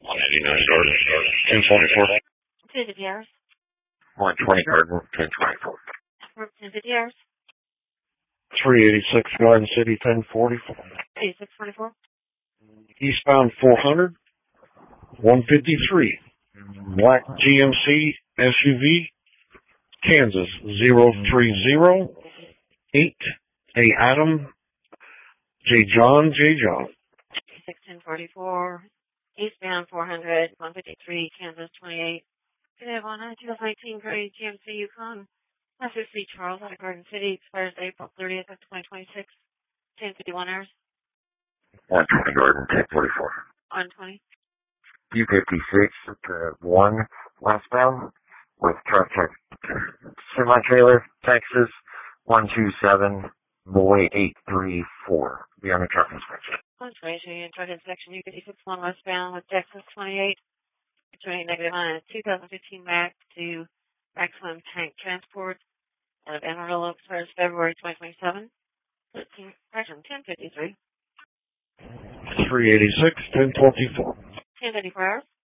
189 Garden, 1024. 250 hours. 120 Garden, 1024. 1050 hours. 386 Garden City, 1044. 8624. Eastbound 400, 153. Black GMC SUV, Kansas 0308. A Adam, J. John. 1044. Eastbound 400, 153, Kansas 28. Could have on a 2019 gray GMC Yukon. Master C. Charles out of Garden City, expires April 30th of 2026. 1051 hours. 120 Garden, 1044. 120. U56, 1 westbound with truck semi-trailer, Texas, 127, Boy 834. Be on the truck inspection. 120, truck inspection, U56, 1 westbound with Texas 28. Turning negative on a 2015 Mac to Maximum Tank Transport out of Amarillo, expires February 2027. 1053. 386, 1024. 1054 hours.